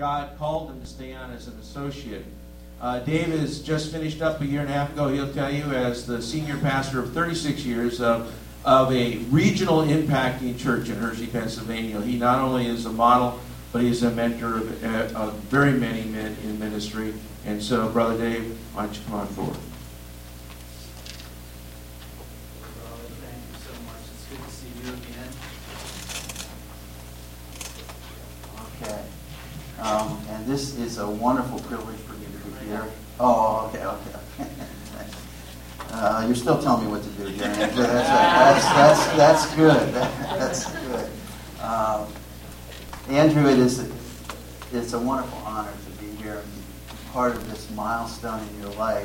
God called him to stay on as an associate. Dave has just finished up a year and a half ago, he'll tell you, as the senior pastor of 36 years of a regional impacting church in Hershey, Pennsylvania. He not only is a model, but he is a mentor of very many men in ministry. And so, Brother Dave, why don't you come on forward? Brother, thank you so much. It's good to see you again. Okay. And this is a wonderful privilege for me to be here. Oh, okay. You're still telling me what to do here, Andrew. That's good. That's good. Andrew, it's a wonderful honor to be here and be part of this milestone in your life.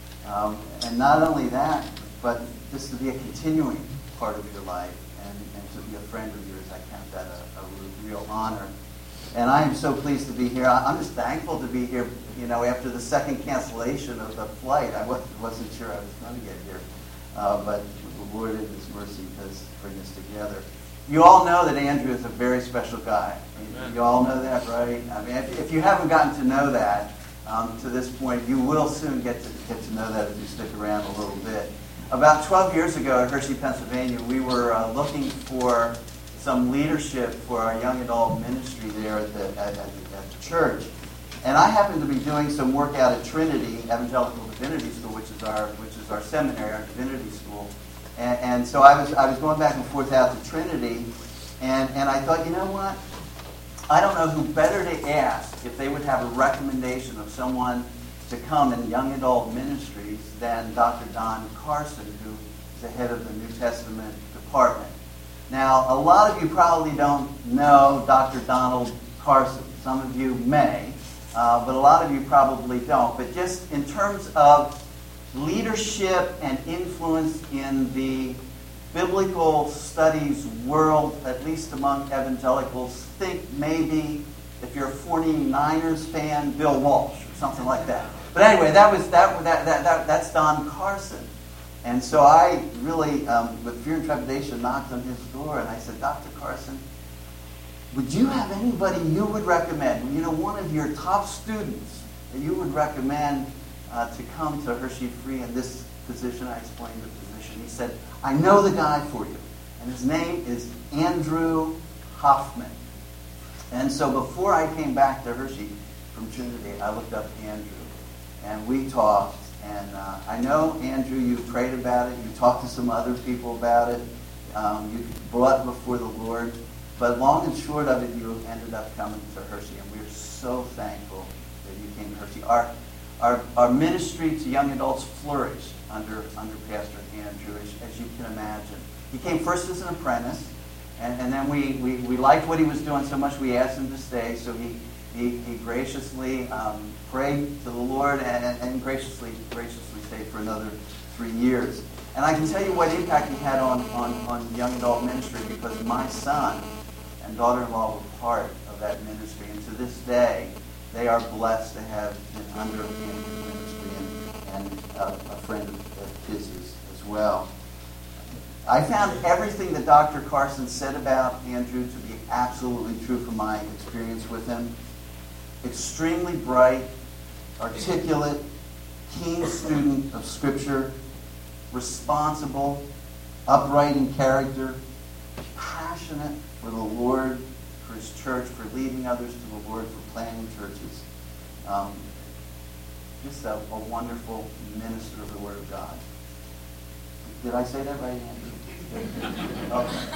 And not only that, but just to be a continuing part of your life and to be a friend of yours. I count that a real honor. And I am so pleased to be here. I'm just thankful to be here, after the second cancellation of the flight. I wasn't sure I was going to get here. But the Lord in His mercy does bring us together. You all know that Andrew is a very special guy. You all know that, right? I mean, if you haven't gotten to know that to this point, you will soon get to know that if you stick around a little bit. About 12 years ago in Hershey, Pennsylvania, we were looking for some leadership for our young adult ministry there at the church. And I happened to be doing some work out at Trinity Evangelical Divinity School, which is our seminary, our divinity school. And so I was going back and forth out to Trinity, and I thought, you know what? I don't know who better to ask if they would have a recommendation of someone to come in young adult ministries than Dr. Don Carson, who is the head of the New Testament department. Now, a lot of you probably don't know Dr. Donald Carson. Some of you may, but a lot of you probably don't. But just in terms of leadership and influence in the biblical studies world, at least among evangelicals, think maybe, if you're a 49ers fan, Bill Walsh or something like that. But anyway, that's Don Carson. And so I really, with fear and trepidation, knocked on his door, and I said, Dr. Carson, would you have anybody you would recommend, one of your top students that you would recommend to come to Hershey Free in this position? I explained the position. He said, I know the guy for you, and his name is Andrew Hoffman. And so before I came back to Hershey from Trinity, I looked up Andrew, and we talked. And I know, Andrew, you prayed about it. You talked to some other people about it. You brought it before the Lord. But long and short of it, you ended up coming to Hershey. And we're so thankful that you came to Hershey. Our ministry to young adults flourished under Pastor Andrew, as you can imagine. He came first as an apprentice. And then we liked what he was doing so much we asked him to stay. So he graciously prayed to the Lord and graciously stayed for another 3 years. And I can tell you what impact he had on young adult ministry, because my son and daughter-in-law were part of that ministry. And to this day, they are blessed to have been under Andrew's ministry and a friend of his as well. I found everything that Dr. Carson said about Andrew to be absolutely true from my experience with him. Extremely bright, articulate, keen student of Scripture, responsible, upright in character, passionate for the Lord, for His church, for leading others to the Lord, for planting churches. Just a wonderful minister of the Word of God. Did I say that right, Andrew? Okay.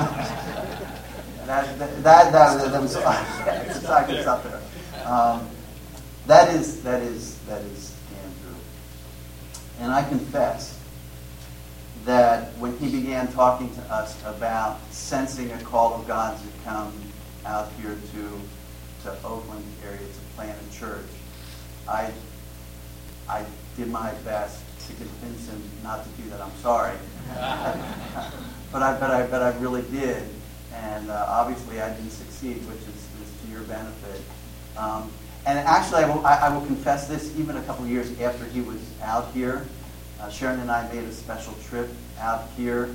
That was I could stop there. That is Andrew. And I confess that when he began talking to us about sensing a call of God to come out here to Oakland area to plant a church, I did my best to convince him not to do that. I'm sorry, but I really did, and obviously I didn't succeed, which is to your benefit. And actually, I will confess this. Even a couple of years after he was out here, Sharon and I made a special trip out here,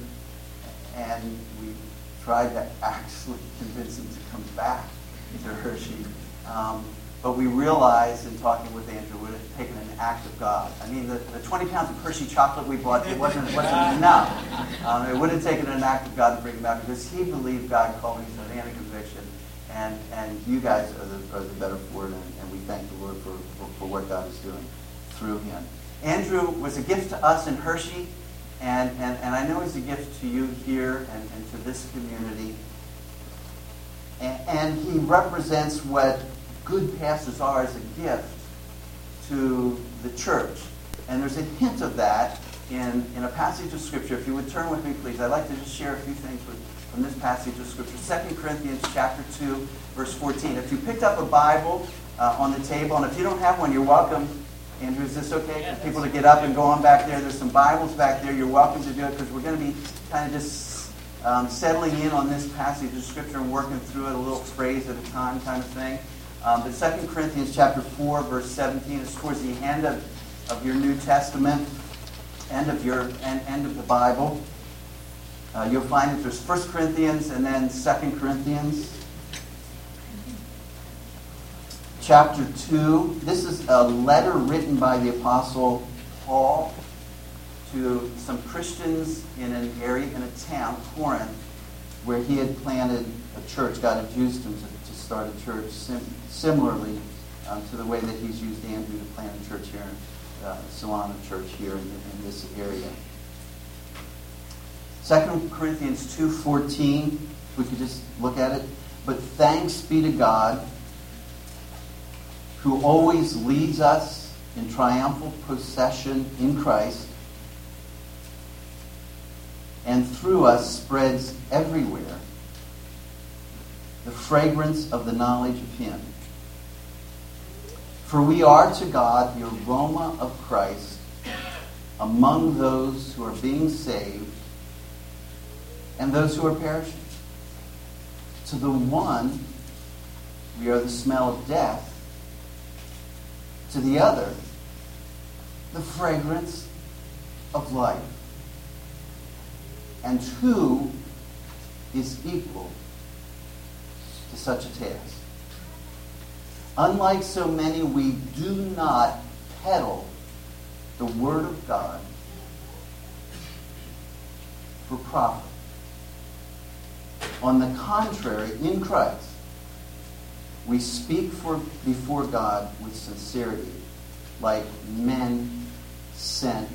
and we tried to actually convince him to come back to Hershey But we realized in talking with Andrew, it would have taken an act of God. I mean, the 20 pounds of Hershey chocolate we bought, it wasn't enough. It would have taken an act of God to bring him out because he believed God called him to stand a conviction. And you guys are the better for it, and we thank the Lord for what God is doing through him. Andrew was a gift to us in Hershey, and I know he's a gift to you here and to this community. And he represents what good pastors are as a gift to the church. And there's a hint of that in a passage of Scripture. If you would turn with me, please. I'd like to just share a few things from this passage of Scripture. 2 Corinthians chapter 2, verse 14. If you picked up a Bible on the table, and if you don't have one, you're welcome. Andrew, is this okay for people to get up and go on back there? There's some Bibles back there. You're welcome to do it because we're going to be kind of just settling in on this passage of Scripture and working through it a little phrase at a time kind of thing. But 2 Corinthians chapter 4, verse 17 is towards the end of your New Testament, end of the Bible. You'll find that there's 1 Corinthians and then 2 Corinthians. Chapter 2. This is a letter written by the Apostle Paul to some Christians in an area, in a town, Corinth, where he had planted a church. God had used him to start a church similarly to the way that he's used Andrew to plant a church here, Solana Church here in this area. 2 Corinthians 2:14, if we could just look at it. But thanks be to God, who always leads us in triumphal procession in Christ, and through us spreads everywhere the fragrance of the knowledge of him. For we are to God the aroma of Christ among those who are being saved and those who are perishing. To the one, we are the smell of death. To the other, the fragrance of life. And who is equal to such a task? Unlike so many, we do not peddle the Word of God for profit. On the contrary, in Christ, we speak before God with sincerity, like men sent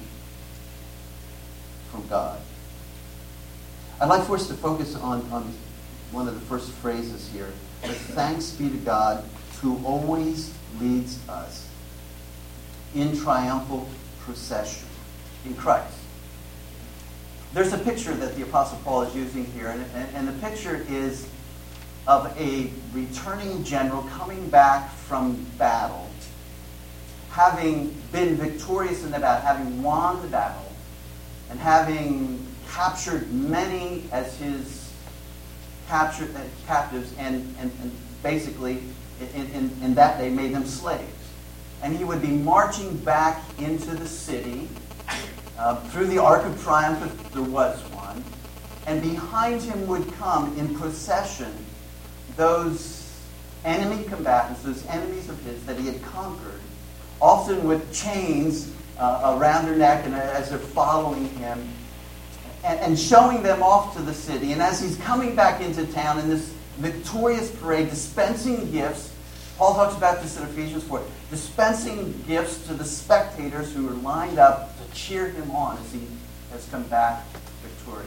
from God. I'd like for us to focus on one of the first phrases here. But thanks be to God who always leads us in triumphal procession in Christ. There's a picture that the Apostle Paul is using here, and the picture is of a returning general coming back from battle, having been victorious in the battle, having won the battle, and having captured many as his captives, and basically in that day made them slaves. And he would be marching back into the city through the Arc of Triumph, if there was one, and behind him would come in procession those enemy combatants, those enemies of his that he had conquered, often with chains around their neck and as they're following him, and showing them off to the city. And as he's coming back into town in this victorious parade, dispensing gifts, Paul talks about this in Ephesians 4, dispensing gifts to the spectators who are lined up to cheer him on as he has come back victorious.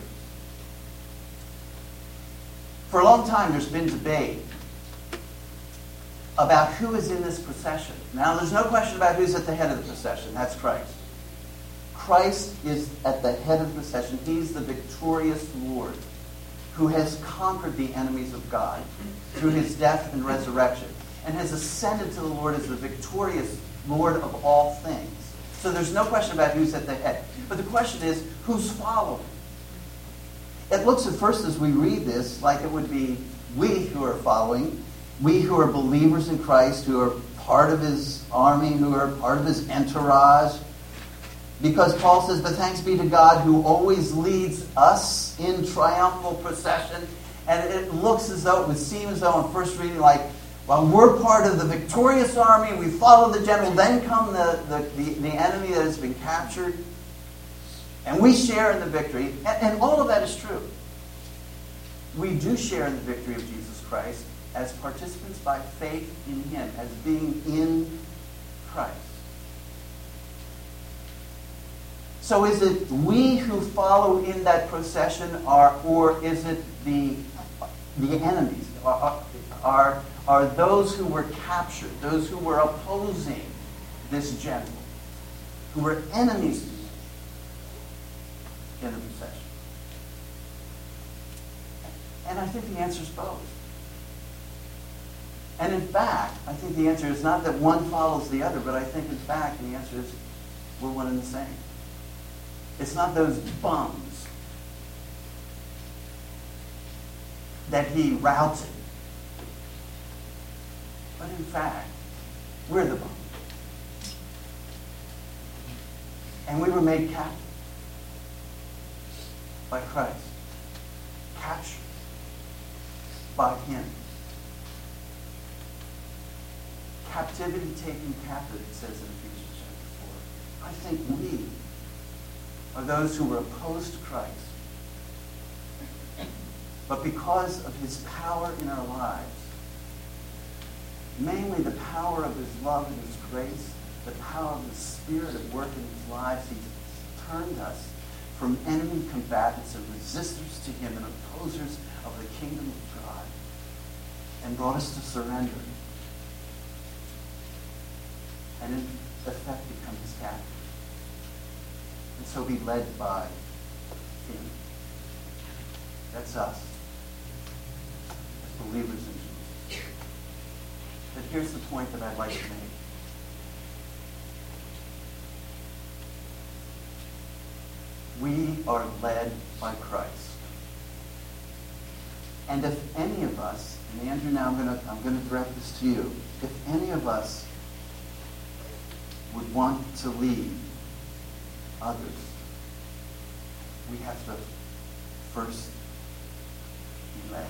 For a long time, there's been debate about who is in this procession. Now, there's no question about who's at the head of the procession. That's Christ. Christ is at the head of the procession. He's the victorious Lord who has conquered the enemies of God through his death and resurrection and has ascended to the Lord as the victorious Lord of all things. So there's no question about who's at the head. But the question is, who's following? It looks at first as we read this like it would be we who are following, we who are believers in Christ, who are part of his army, who are part of his entourage. Because Paul says, but thanks be to God who always leads us in triumphal procession. And it looks as though, it would seem as though on first reading like While we're part of the victorious army, we follow the general, then come the enemy that has been captured, and we share in the victory. And all of that is true. We do share in the victory of Jesus Christ as participants by faith in him, as being in Christ. So is it we who follow in that procession, or is it the enemies? Are those who were captured, those who were opposing this general, who were enemies to him in the procession? And I think the answer is both. And in fact, I think the answer is not that one follows the other, but I think in fact the answer is we're one and the same. It's not those bums that he routed. But in fact, we're the bums. And we were made captive by Christ. Captured by him. Captivity taken captive, it says in Ephesians chapter 4. I think we are those who were opposed to Christ. But because of his power in our lives, mainly the power of his love and his grace, the power of the Spirit at work in his lives, he's turned us from enemy combatants and resistors to him and opposers of the kingdom of God and brought us to surrender. And in effect become his captive. And so be led by him. That's us, as believers in Jesus. But here's the point that I'd like to make. We are led by Christ. And if any of us, and Andrew, now I'm going to direct this to you, if any of us would want to lead others, we have to first be led.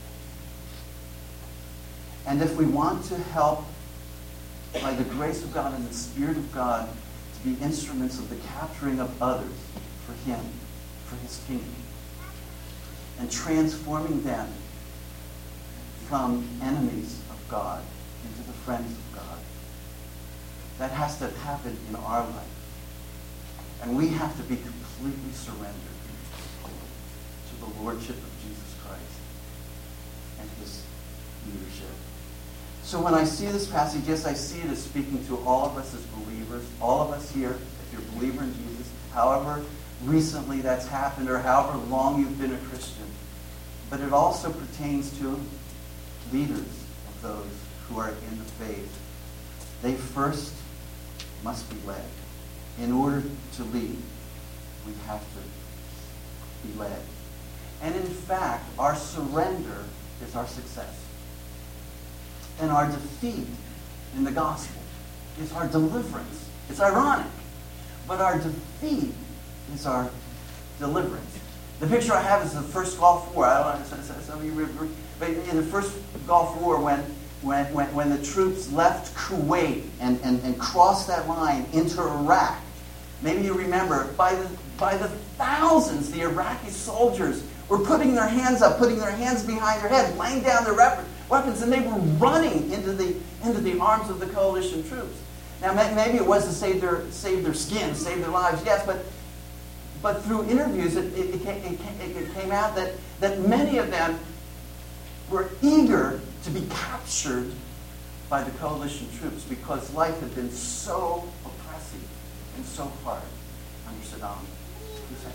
And if we want to help by the grace of God and the Spirit of God to be instruments of the capturing of others for him, for his kingdom, and transforming them from enemies of God into the friends of God, that has to happen in our life. And we have to be completely surrendered to the Lordship of Jesus Christ and his leadership. So when I see this passage, yes, I see it as speaking to all of us as believers, all of us here, if you're a believer in Jesus, however recently that's happened or however long you've been a Christian. But it also pertains to leaders of those who are in the faith. They first must be led. In order to lead, we have to be led. And in fact, our surrender is our success. And our defeat in the gospel is our deliverance. It's ironic, but our defeat is our deliverance. The picture I have is the first Gulf War. I don't know, some of you remember, but in the first Gulf War, when the troops left Kuwait and crossed that line into Iraq, maybe you remember, by the thousands, the Iraqi soldiers were putting their hands up, putting their hands behind their head, laying down their weapons, and they were running into the arms of the coalition troops. Now, maybe it was to save their skin, save their lives, yes, but through interviews, it came out that many of them were eager to be captured by the coalition troops because life had been so oppressive and so hard under Saddam Hussein.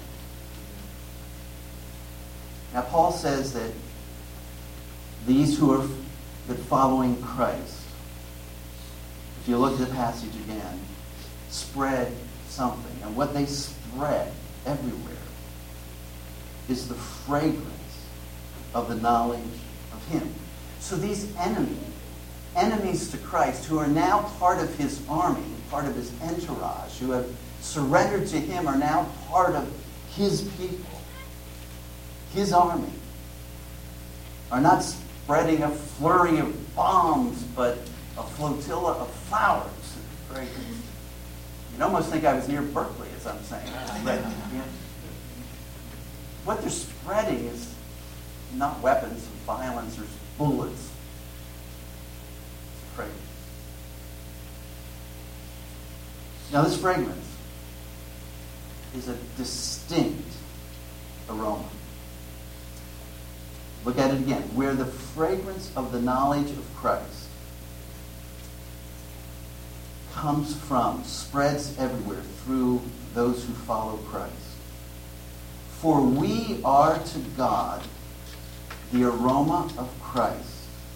Now, Paul says that these who are following Christ, if you look at the passage again, spread something. And what they spread everywhere is the fragrance of the knowledge of him. So these enemies to Christ, who are now part of his army, part of his entourage, who have surrendered to him, are now part of his people, his army, are not spreading a flurry of bombs, but a flotilla of flowers and fragrance. You'd almost think I was near Berkeley, as I'm saying. But, yeah. What they're spreading is not weapons of violence or bullets. It's fragrance. Now, this fragrance is a distinct aroma. Look at it again. Where the fragrance of the knowledge of Christ comes from, spreads everywhere through those who follow Christ. For we are to God the aroma of Christ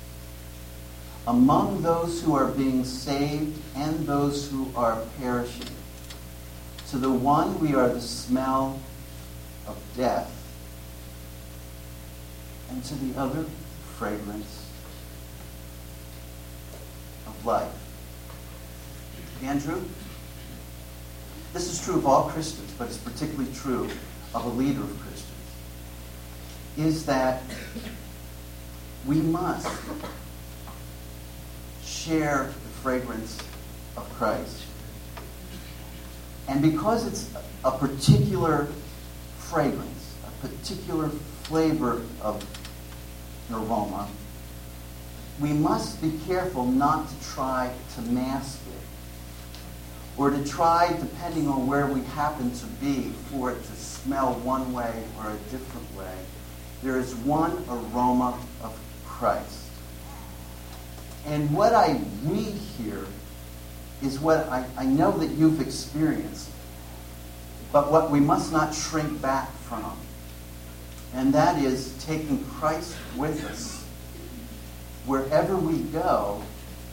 among those who are being saved and those who are perishing. To the one we are the smell of death, and to the other fragrance of life. Andrew, this is true of all Christians, but it's particularly true of a leader of Christians, is that we must share the fragrance of Christ. And because it's a particular fragrance, a particular flavor of an aroma, we must be careful not to try to mask it, or to try, depending on where we happen to be, for it to smell one way or a different way. There is one aroma of Christ. And what I read here is what I know that you've experienced, but what we must not shrink back from. And that is taking Christ with us wherever we go.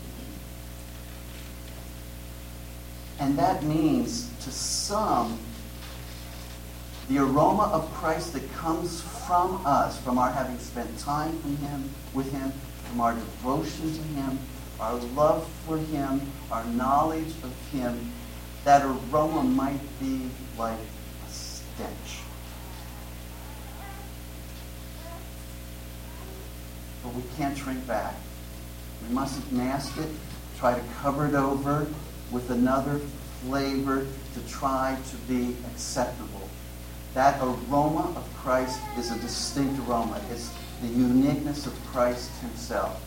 And that means, to some, the aroma of Christ that comes from us, from our having spent time with Him, from our devotion to Him, our love for Him, our knowledge of Him, that aroma might be like a stench. But we can't shrink back. We mustn't mask it, try to cover it over with another flavor to try to be acceptable. That aroma of Christ is a distinct aroma. It's the uniqueness of Christ Himself.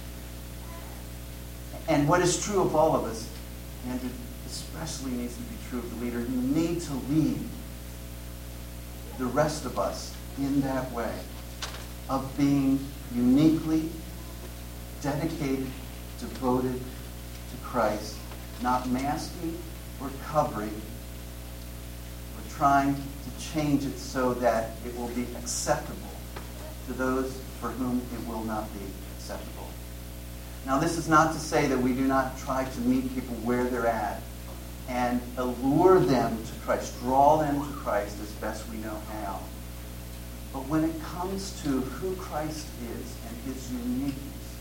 And what is true of all of us, and it especially needs to be true of the leader, you need to lead the rest of us in that way of being uniquely dedicated, devoted to Christ, not masking or covering, or trying to change it so that it will be acceptable to those for whom it will not be acceptable. Now, this is not to say that we do not try to meet people where they're at and allure them to Christ, draw them to Christ as best we know how. But when it comes to who Christ is and His uniqueness,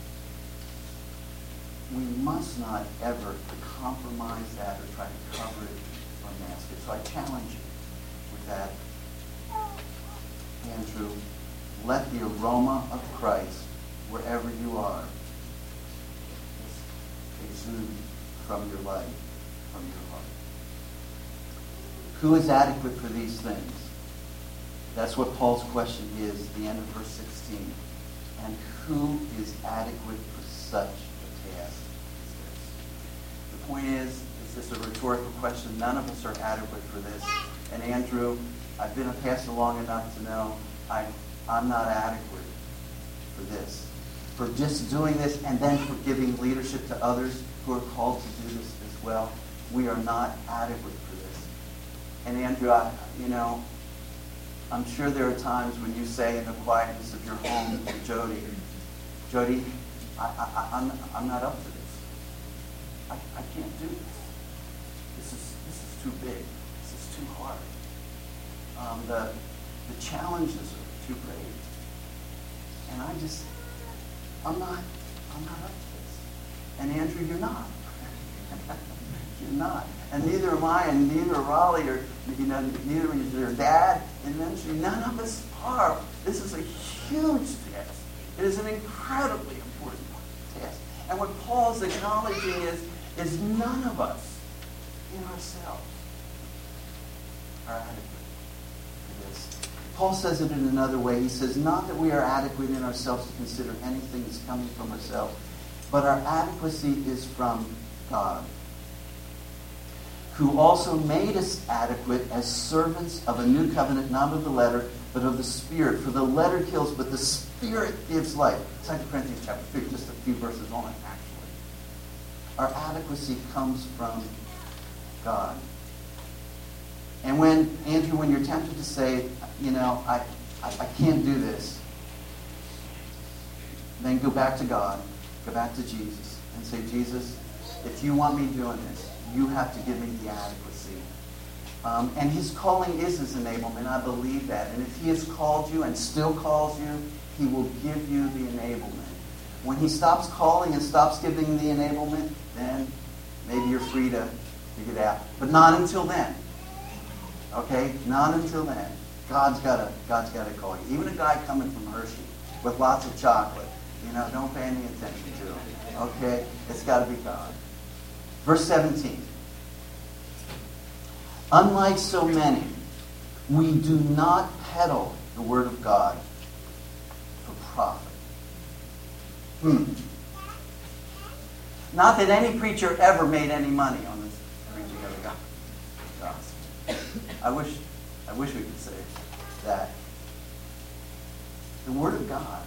we must not ever compromise that or try to cover it or mask it. So I challenge you with that. Andrew, let the aroma of Christ, wherever you are, exude from your life, from your heart. Who is adequate for these things? That's what Paul's question is at the end of verse 16. And who is adequate for such a task as this? The point is this a rhetorical question? None of us are adequate for this. And Andrew, I've been a pastor long enough to know I'm not adequate for this. For just doing this and then for giving leadership to others who are called to do this as well. We are not adequate for this. And Andrew, I'm sure there are times when you say in the quietness of your home to Jody, I'm not up to this. I can't do this. This is too big. This is too hard. The challenges are too great. And I'm not up to this. And Andrew, you're not. You're not. And neither am I, and neither are Raleigh, or neither is your dad in ministry. None of us are. This is a huge task. It is an incredibly important task. And what Paul's acknowledging is none of us in ourselves are adequate for this. Paul says it in another way. He says, not that we are adequate in ourselves to consider anything as coming from ourselves, but our adequacy is from God, who also made us adequate as servants of a new covenant, not of the letter, but of the Spirit. For the letter kills, but the Spirit gives life. 2 Corinthians chapter 3, just a few verses on it, actually. Our adequacy comes from God. And when, Andrew, when you're tempted to say, I can't do this, then go back to God, go back to Jesus, and say, Jesus, if you want me doing this, you have to give me the adequacy. And his calling is his enablement. I believe that. And if he has called you and still calls you, he will give you the enablement. When he stops calling and stops giving the enablement, then maybe you're free to get out. But not until then. Okay? Not until then. God's got to call you. Even a guy coming from Hershey with lots of chocolate, don't pay any attention to him. Okay? It's got to be God. Verse 17. Unlike so many, we do not peddle the word of God for profit. Not that any preacher ever made any money on this preaching of the gospel. I wish we could say that. The word of God,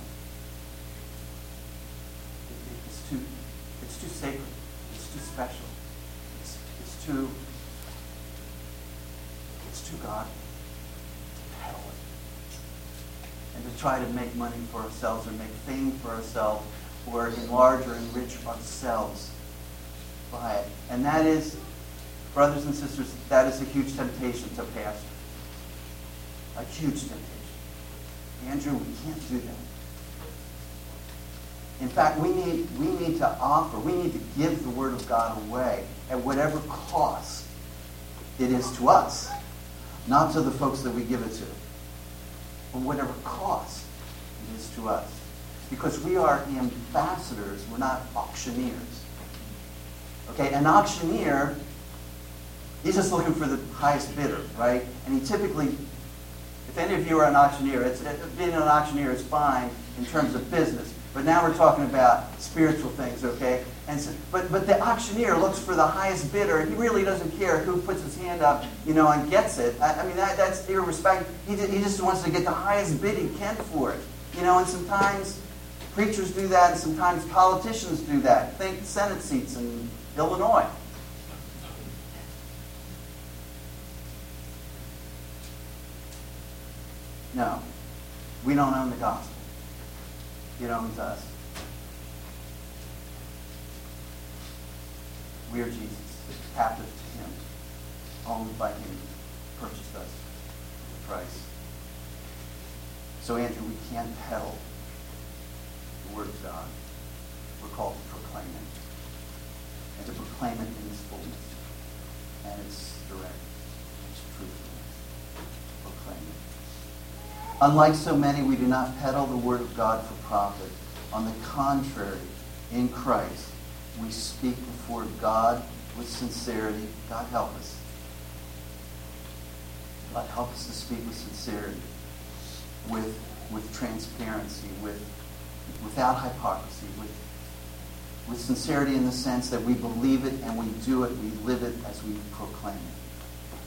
it's too sacred. It's too special. It's too godly to peddle it. And to try to make money for ourselves or make fame for ourselves or enlarge or enrich ourselves by it. And that is, brothers and sisters, that is a huge temptation to pastor. A huge temptation. Andrew, we can't do that. In fact, we need to offer, we need to give the Word of God away at whatever cost it is to us. Not to the folks that we give it to. But whatever cost it is to us. Because we are ambassadors, we're not auctioneers. Okay, an auctioneer, he's just looking for the highest bidder, right? And he typically, if any of you are an auctioneer, being an auctioneer is fine in terms of business. But now we're talking about spiritual things, okay? And so, but the auctioneer looks for the highest bidder, and he really doesn't care who puts his hand up, and gets it. I mean, that's irrespective. He just wants to get the highest bid he can for it. And sometimes preachers do that, and sometimes politicians do that. Think Senate seats in Illinois. No, we don't own the gospel. It owns us. We are Jesus, captive to him, owned by him, purchased us with a price. So, Andrew, we can't peddle the word of God. We're called to proclaim it. And to proclaim it in its fullness. And its direct, its truthfulness. Proclaim it. Unlike so many, we do not peddle the word of God for profit. On the contrary, in Christ, we speak before God with sincerity. God help us. God help us to speak with sincerity, with transparency, without hypocrisy, with sincerity in the sense that we believe it and we do it, we live it as we proclaim it.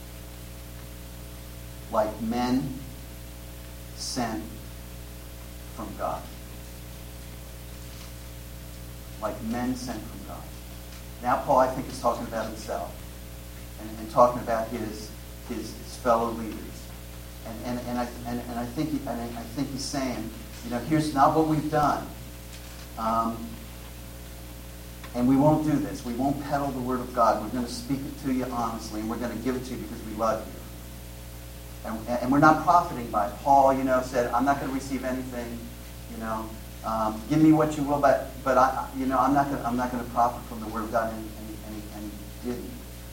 Like men sent from God. Like men sent from God. Now Paul, I think, is talking about himself and talking about his fellow leaders. And I think he's saying, here's not what we've done. And we won't do this. We won't peddle the word of God. We're going to speak it to you honestly, and we're going to give it to you because we love you. And we're not profiting by it. Paul, said, I'm not going to receive anything. Give me what you will, but I'm not going to profit from the word of God, and he didn't.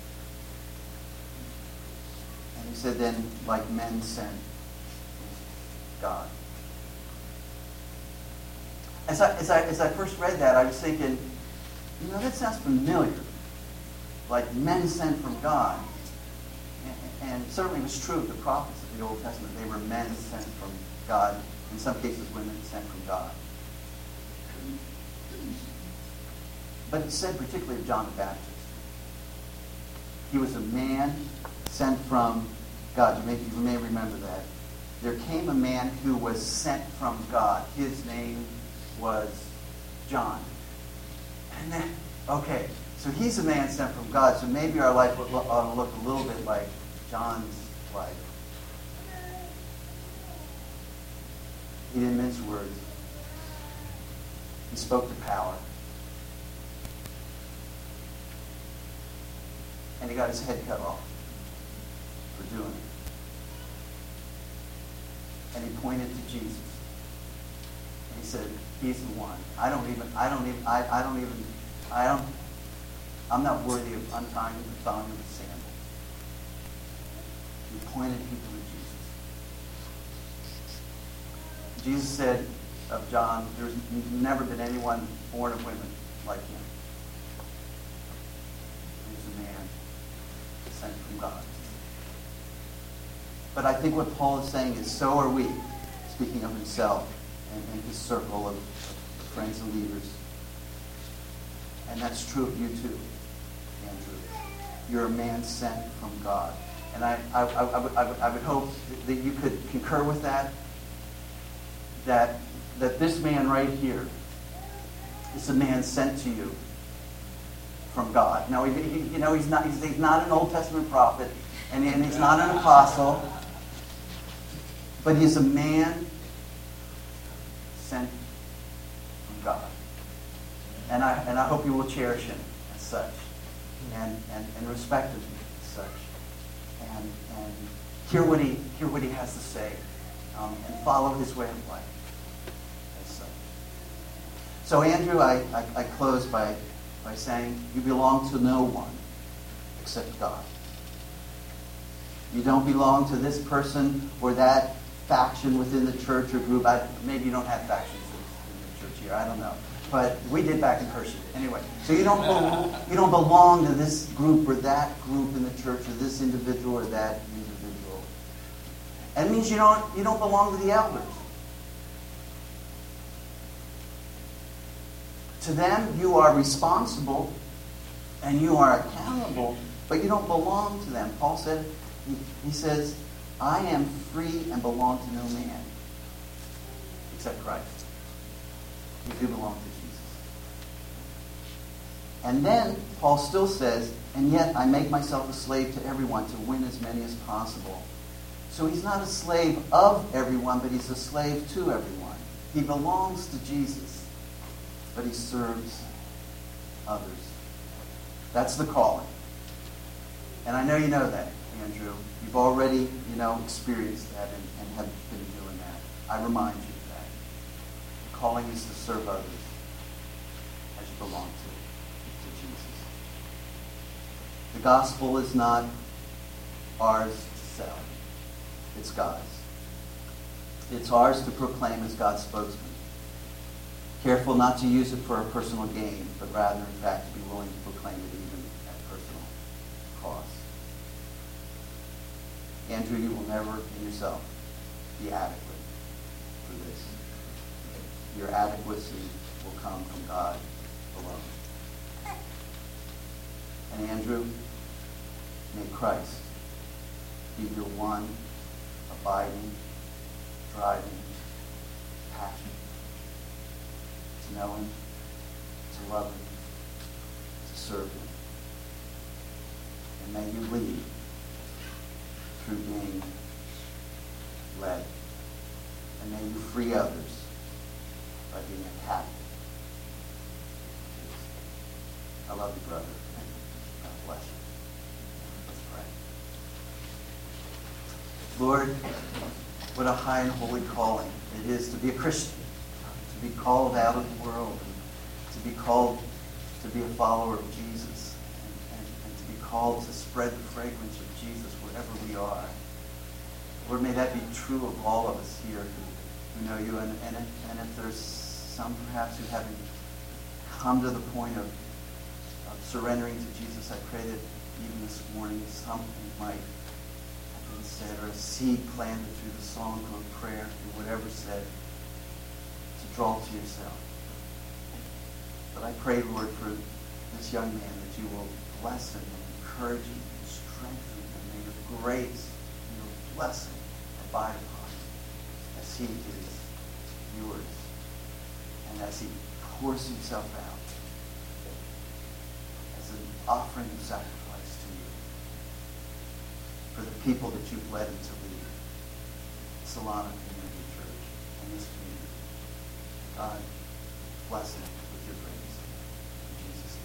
And he said, then, like men sent God. as I first read that, I was thinking, that sounds familiar. Like men sent from God. And certainly it was true of the prophets of the Old Testament. They were men sent from God. In some cases, women sent from God. But it said particularly of John the Baptist. He was a man sent from God. You may remember that. There came a man who was sent from God. His name was John. And then, okay, so he's a man sent from God. So maybe our life ought to look a little bit like John's life. He didn't mince words. He spoke to power. And he got his head cut off for doing it. And he pointed to Jesus. And he said, he's the one. I'm not worthy of untying the thong of the sandal. He pointed people to Jesus. Jesus said of John, there's never been anyone born of women like him. He's a man sent from God. But I think what Paul is saying is, so are we, speaking of himself and his circle of friends and leaders. And that's true of you too, Andrew. You're a man sent from God. And I would hope that you could concur with that this man right here is a man sent to you from God. Now, he's not an Old Testament prophet, and he's not an apostle, but he's a man sent from God. And I hope you will cherish him as such, and respect him as such, and hear what he has to say, and follow his way of life as such. So, Andrew, I close by saying you belong to no one except God. You don't belong to this person or that faction within the church or group. Maybe you don't have factions in the church here. I don't know. But we did back in Hershey. Anyway, so you don't belong to this group or that group in the church or this individual or that individual. And it means you don't belong to the elders. To them, you are responsible and you are accountable, but you don't belong to them. Paul said, he says, I am free and belong to no man except Christ. You do belong to Jesus. And then Paul still says, and yet I make myself a slave to everyone to win as many as possible. So he's not a slave of everyone, but he's a slave to everyone. He belongs to Jesus, but he serves others. That's the calling. And I know you know that, Andrew. You've already, experienced that and have been doing that. I remind you of that. The calling is to serve others as you belong to Jesus. The gospel is not ours to sell. It's God's. It's ours to proclaim as God's spokesman. Careful not to use it for a personal gain, but rather, in fact, to be willing to proclaim it even at personal cost. Andrew, you will never in yourself be adequate for this. Your adequacy will come from God alone. And Andrew, may Christ be your one abiding, driving passion to know him, to love him, to serve him. And may you lead through being led. And may you free others by being a captive. I love you, brother. God bless you. Let's pray. Lord, what a high and holy calling it is to be a Christian, to be called out of the world, and to be called to be a follower of Jesus, and to be called to spread the fragrance of Jesus wherever we are. Lord, may that be true of all of us here who know you. And if there's some perhaps who haven't come to the point of surrendering to Jesus. I pray that even this morning something might have been said, or a seed planted through the song or prayer, or whatever said, to draw to yourself. But I pray, Lord, for this young man, that you will bless him and encourage him and strengthen him. May your grace and your blessing abide upon him as he is yours and as he pours himself out as an offering of sacrifice to you for the people that you've led him to lead, Solano Community Church and this community. God, bless him with your grace. In Jesus'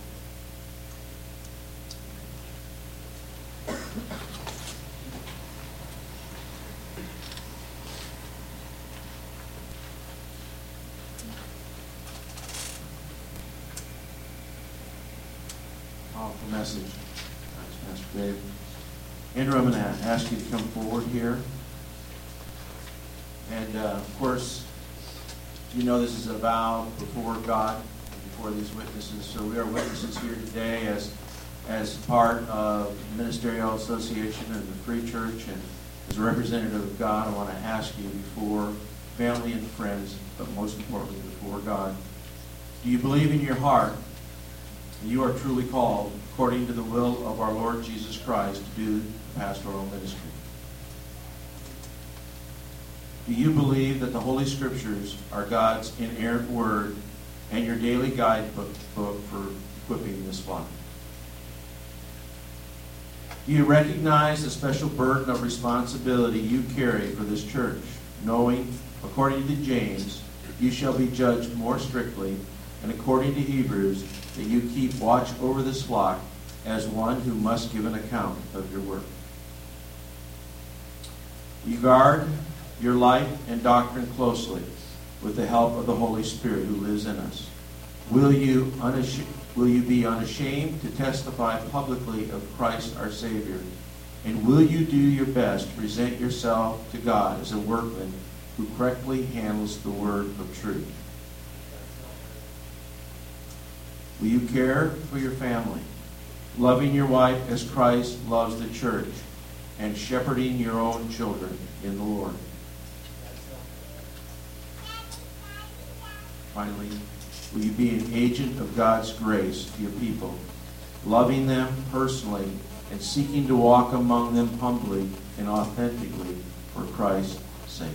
name. Powerful message. Thanks, Pastor Dave. Andrew, I'm going to ask you to come forward here. And, of course, you know this is a vow before God, before these witnesses. So we are witnesses here today as part of the Ministerial Association of the Free Church. And as a representative of God, I want to ask you before family and friends, but most importantly before God, do you believe in your heart that you are truly called, according to the will of our Lord Jesus Christ, to do pastoral ministry? Do you believe that the Holy Scriptures are God's inerrant word and your daily guidebook for equipping this flock? Do you recognize the special burden of responsibility you carry for this church, knowing, according to James, you shall be judged more strictly, and according to Hebrews, that you keep watch over this flock as one who must give an account of your work? You guard your life and doctrine closely with the help of the Holy Spirit who lives in us. Will you be unashamed to testify publicly of Christ our Savior? And will you do your best to present yourself to God as a workman who correctly handles the word of truth? Will you care for your family, loving your wife as Christ loves the church, and shepherding your own children in the Lord? Finally, will you be an agent of God's grace to your people, loving them personally and seeking to walk among them humbly and authentically for Christ's sake?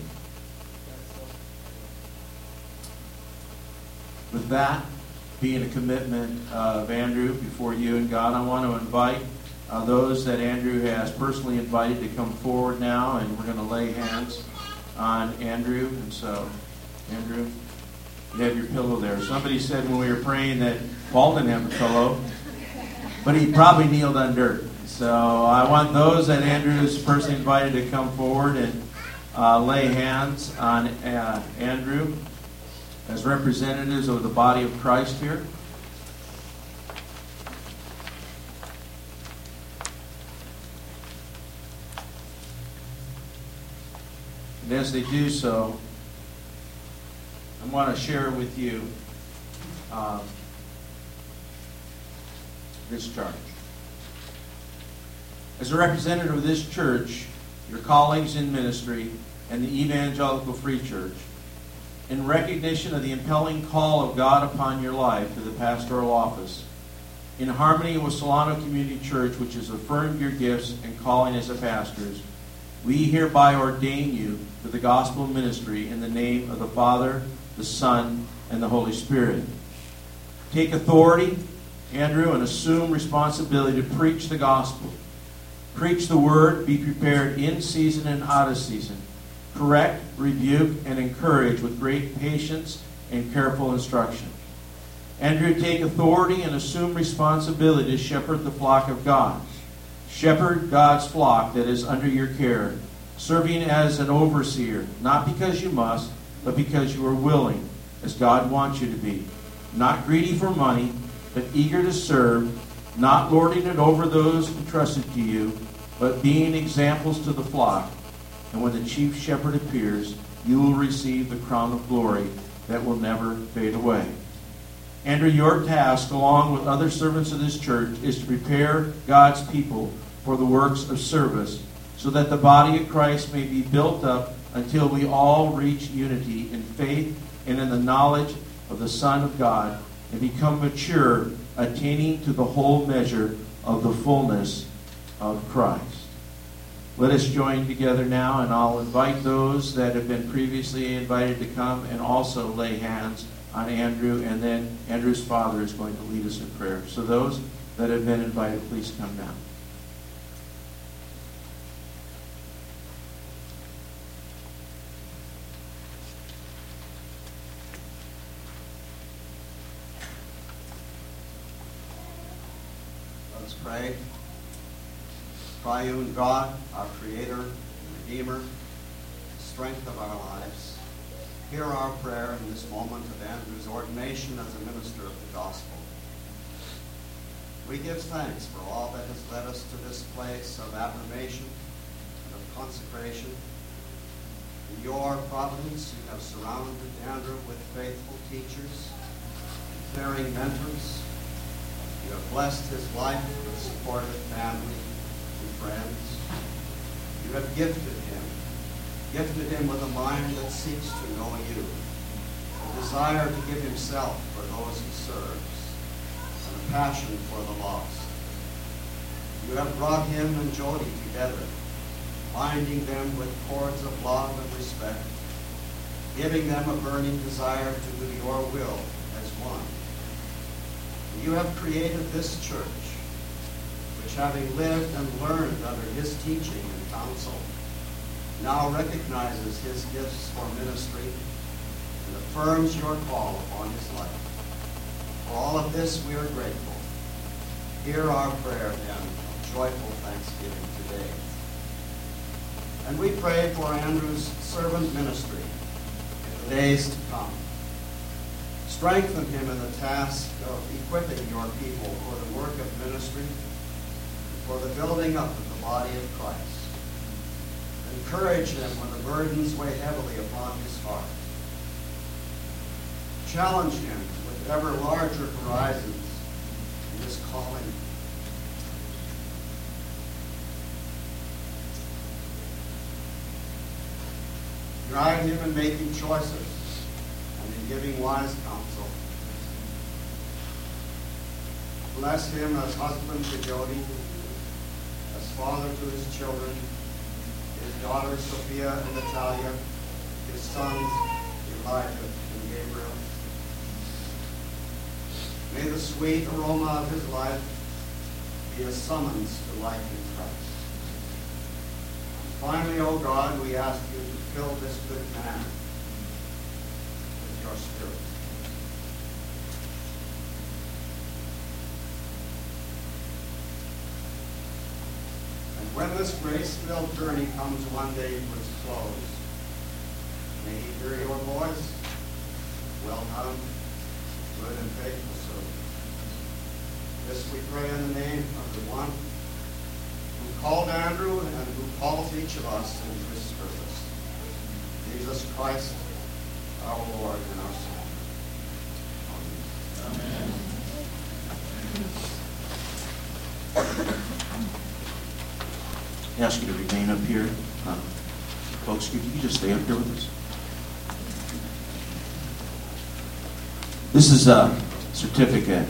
With that being a commitment of Andrew before you and God, I want to invite those that Andrew has personally invited to come forward now, and we're going to lay hands on Andrew. And so, Andrew, you have your pillow there. Somebody said when we were praying that Paul didn't have a pillow, but he probably kneeled on dirt. So I want those that Andrew has personally invited to come forward and lay hands on Andrew as representatives of the body of Christ here. And as they do so, I want to share with you this charge. As a representative of this church, your colleagues in ministry, and the Evangelical Free Church, in recognition of the impelling call of God upon your life to the pastoral office, in harmony with Solano Community Church, which has affirmed your gifts and calling as a pastors, we hereby ordain you to the gospel ministry in the name of the Father, the Son, and the Holy Spirit. Take authority, Andrew, and assume responsibility to preach the gospel. Preach the word, be prepared in season and out of season. Correct, rebuke, and encourage with great patience and careful instruction. Andrew, take authority and assume responsibility to shepherd the flock of God. Shepherd God's flock that is under your care, serving as an overseer, not because you must, but because you are willing, as God wants you to be. Not greedy for money, but eager to serve, not lording it over those entrusted to you, but being examples to the flock. And when the chief shepherd appears, you will receive the crown of glory that will never fade away. Andrew, your task, along with other servants of this church, is to prepare God's people for the works of service, so that the body of Christ may be built up until we all reach unity in faith and in the knowledge of the Son of God, and become mature, attaining to the whole measure of the fullness of Christ. Let us join together now, and I'll invite those that have been previously invited to come and also lay hands on Andrew, and then Andrew's father is going to lead us in prayer. So those that have been invited, please come now. Let's pray. Triune God, our Creator, Redeemer, strength of our lives, hear our prayer in this moment of Andrew's ordination as a minister of the gospel. We give thanks for all that has led us to this place of affirmation and of consecration. In your providence, you have surrounded Andrew with faithful teachers, caring mentors. You have blessed his life with supportive family and friends. You have gifted him with a mind that seeks to know you, a desire to give himself for those he serves, and a passion for the lost. You have brought him and Jody together, binding them with cords of love and respect, giving them a burning desire to do your will as one. You have created this church, which, having lived and learned under his teaching and counsel, now recognizes his gifts for ministry and affirms your call upon his life. For all of this, we are grateful. Hear our prayer, then, of joyful thanksgiving today. And we pray for Andrew's servant ministry in the days to come. Strengthen him in the task of equipping your people for the work of ministry and for the building up of the body of Christ. Encourage him when the burdens weigh heavily upon his heart. Challenge him with ever larger horizons in his calling. Guide him in making choices and in giving wise counsel. Bless him as husband to Jody, as father to his children, his daughters Sophia and Natalia, his sons Elijah and Gabriel. May the sweet aroma of his life be a summons to life in Christ. Finally, O God, we ask you to fill this good man with your Spirit. And when this grace-filled journey comes one day to its close, may he hear your voice. Well done, good and faithful servant. This we pray in the name of the one who called Andrew and who calls each of us into his service, Jesus Christ, our Lord and our Savior. Amen. I ask you to remain up here. Folks, could you just stay up here with us? This is a certificate.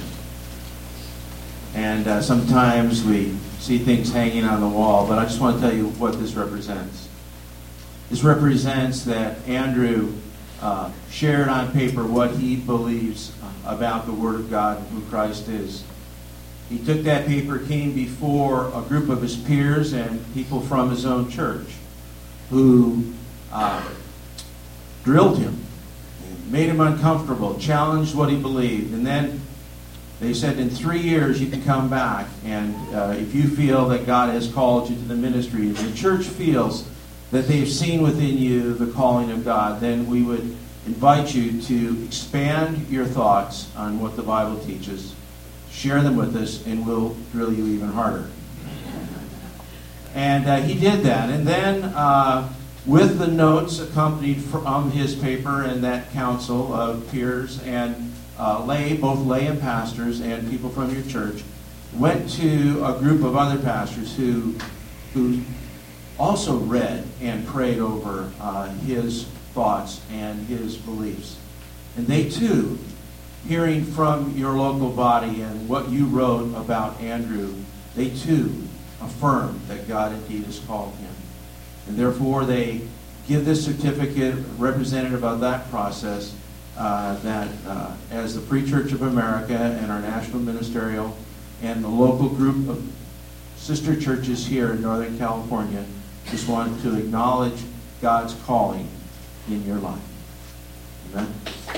And sometimes we see things hanging on the wall, but I just want to tell you what this represents. This represents that Andrew shared on paper what he believes about the Word of God and who Christ is. He took that paper, came before a group of his peers and people from his own church who drilled him, made him uncomfortable, challenged what he believed. And then they said, in 3 years you can come back, and if you feel that God has called you to the ministry, if the church feels that they've seen within you the calling of God, then we would invite you to expand your thoughts on what the Bible teaches. Share them with us, and we'll drill you even harder. And he did that. And then with the notes accompanied from his paper and that council of peers and both lay and pastors and people from your church, went to a group of other pastors who also read and prayed over his thoughts and his beliefs. And they too, hearing from your local body and what you wrote about Andrew, they too affirmed that God indeed has called him. And therefore they give this certificate representative of that process that as the Free Church of America and our national ministerial and the local group of sister churches here in Northern California just want to acknowledge God's calling in your life. Amen.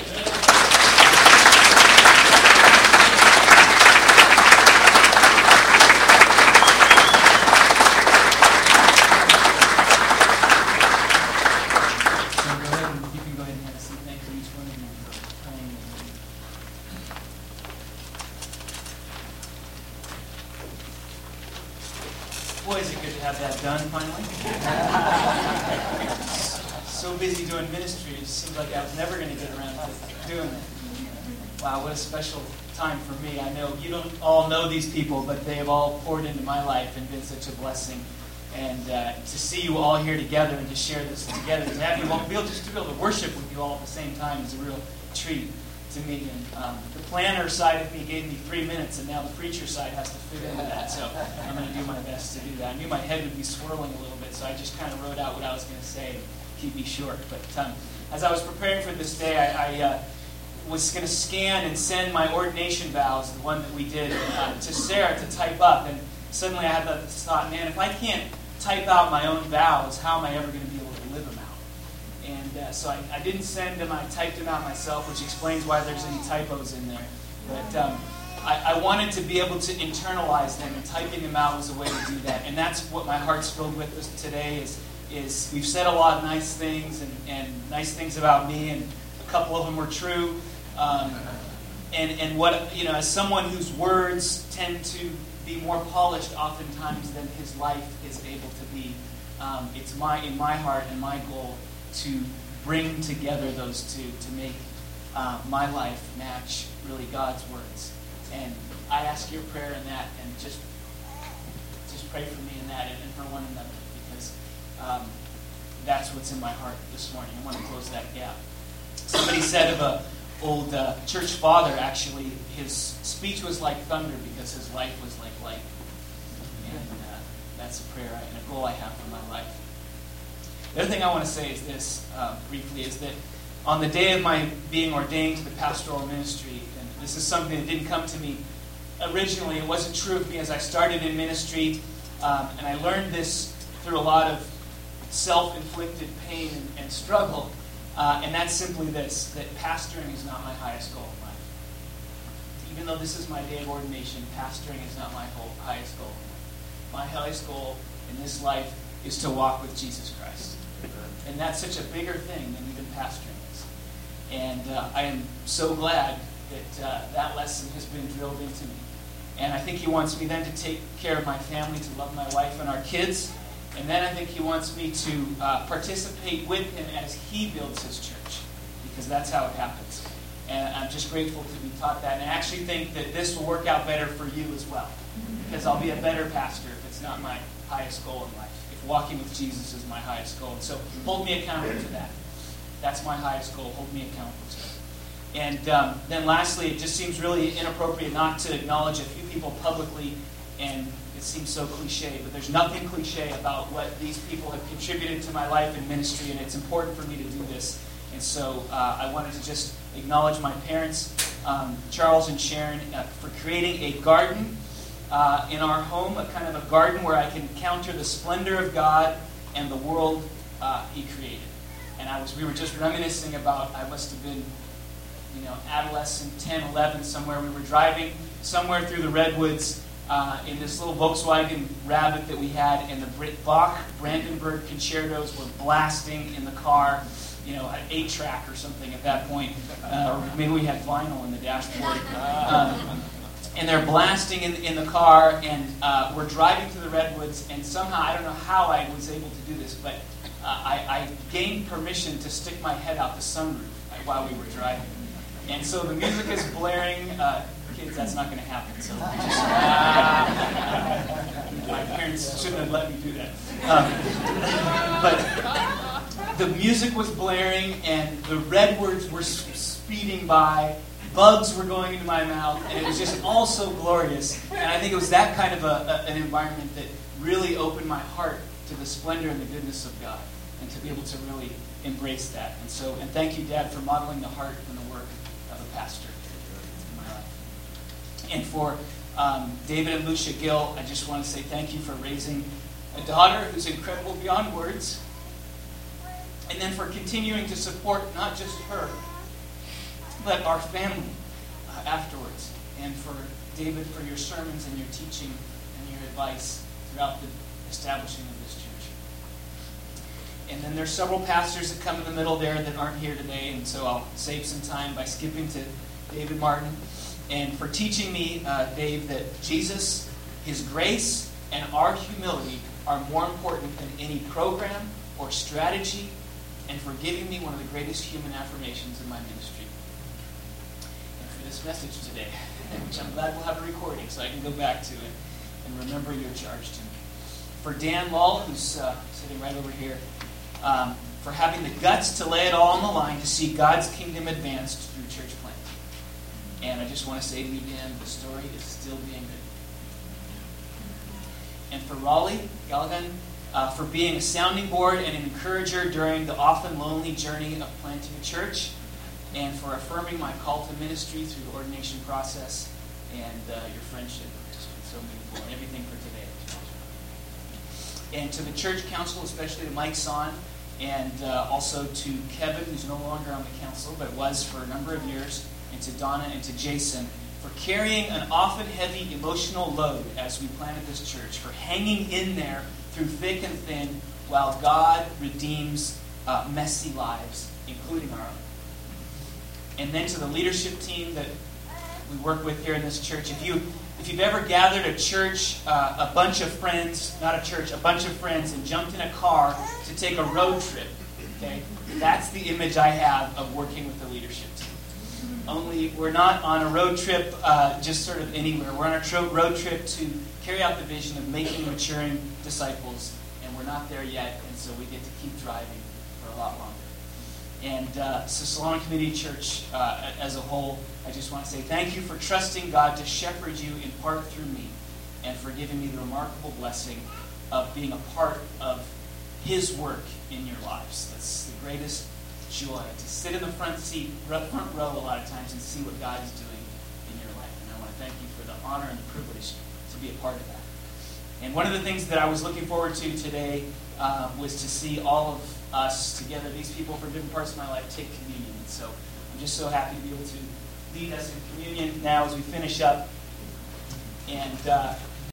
Boy, is it good to have that done finally. So busy doing ministry, it seemed like I was never going to get around to doing it. Wow, what a special time for me. I know you don't all know these people, but they have all poured into my life and been such a blessing. And to see you all here together and to share this together, to have you all be able to worship with you all at the same time is a real treat to me. And the planner side of me gave me 3 minutes, and now the preacher side has to fit into that. So I'm going to do my best to do that. I knew my head would be swirling a little bit, so I just kind of wrote out what I was going to say and keep me short. But as I was preparing for this day, I was going to scan and send my ordination vows, the one that we did, to Sarah to type up. And suddenly I had this thought, man, if I can't type out my own vows, how am I ever going to be able to live them out? And so I didn't send them. I typed them out myself, which explains why there's any typos in there. But I wanted to be able to internalize them, and typing them out was a way to do that. And that's what my heart's filled with today is we've said a lot of nice things and nice things about me, and a couple of them were true. And what, as someone whose words tend to be more polished oftentimes than his life is able to be, it's in my heart and my goal to bring together those two to make my life match really God's words. And I ask your prayer in that, and just pray for me in that and for one another, because that's what's in my heart this morning. I want to close that gap. Somebody said of an old church father, actually, his speech was like thunder because his life was like light. And that's a prayer and a goal I have for my life. The other thing I want to say is this, briefly, is that on the day of my being ordained to the pastoral ministry, and this is something that didn't come to me originally, it wasn't true of me as I started in ministry, and I learned this through a lot of self-inflicted pain and struggle, and that's simply this, that pastoring is not my highest goal in life. Even though this is my day of ordination, pastoring is not my highest goal. My highest goal in this life is to walk with Jesus Christ. And that's such a bigger thing than even pastoring is. And I am so glad that that lesson has been drilled into me. And I think he wants me then to take care of my family, to love my wife and our kids. And then I think he wants me to participate with him as he builds his church, because that's how it happens. And I'm just grateful to be taught that. And I actually think that this will work out better for you as well, because I'll be a better pastor if it's not my highest goal in life. Walking with Jesus is my highest goal. So hold me accountable to that. That's my highest goal. Hold me accountable to it. And then lastly, it just seems really inappropriate not to acknowledge a few people publicly, and it seems so cliche, but there's nothing cliche about what these people have contributed to my life and ministry, and it's important for me to do this. And so I wanted to just acknowledge my parents, Charles and Sharon, for creating a garden in our home, a kind of a garden where I can encounter the splendor of God and the world He created. And we were just reminiscing about, I must have been, adolescent, 10, 11, somewhere. We were driving somewhere through the redwoods in this little Volkswagen Rabbit that we had, and the Bach Brandenburg concertos were blasting in the car, an 8-track or something at that point. Or maybe we had vinyl in the dashboard. And they're blasting in the car, and we're driving through the redwoods, and somehow, I don't know how I was able to do this, but I gained permission to stick my head out the sunroof while we were driving. And so the music is blaring. Kids, that's not going to happen. So my parents shouldn't have let me do that. But the music was blaring, and the redwoods were speeding by. Bugs were going into my mouth, and it was just all so glorious. And I think it was that kind of an environment that really opened my heart to the splendor and the goodness of God, and to be able to really embrace that. And thank you, Dad, for modeling the heart and the work of a pastor in my life. And for David and Lucia Gill, I just want to say thank you for raising a daughter who's incredible beyond words, and then for continuing to support not just her, but our family afterwards. And for David, for your sermons and your teaching and your advice throughout the establishing of this church. And then there's several pastors that come in the middle there that aren't here today, and so I'll save some time by skipping to David Martin. And for teaching me, Dave, that Jesus, His grace, and our humility are more important than any program or strategy, and for giving me one of the greatest human affirmations in my ministry. And for this message today, which I'm glad we'll have a recording so I can go back to it and remember your charge to me. For Dan Lull, who's sitting right over here, for having the guts to lay it all on the line to see God's kingdom advanced through church planting. And I just want to say to you, Dan, the story is still being written. And for Raleigh Galligan, for being a sounding board and an encourager during the often lonely journey of planting a church, and for affirming my call to ministry through the ordination process, and your friendship has been so meaningful, and everything for today. And to the church council, especially to Mike Son, and also to Kevin, who's no longer on the council, but was for a number of years, and to Donna and to Jason, for carrying an often heavy emotional load as we planted this church, for hanging in there through thick and thin while God redeems messy lives, including our own. And then to the leadership team that we work with here in this church. If you've ever gathered a church, a bunch of friends, not a church, a bunch of friends, and jumped in a car to take a road trip, okay, that's the image I have of working with the leadership team. Only we're not on a road trip just sort of anywhere. We're on a road trip to carry out the vision of making maturing disciples, and we're not there yet, and so we get to keep driving for a lot longer. And so Solana Community Church as a whole, I just want to say thank you for trusting God to shepherd you in part through me, and for giving me the remarkable blessing of being a part of His work in your lives. That's the greatest joy, to sit in the front row a lot of times and see what God is doing in your life. And I want to thank you for the honor and the privilege to be a part of that. And one of the things that I was looking forward to today was to see all of us together, these people from different parts of my life, take communion. And so I'm just so happy to be able to lead us in communion now as we finish up. And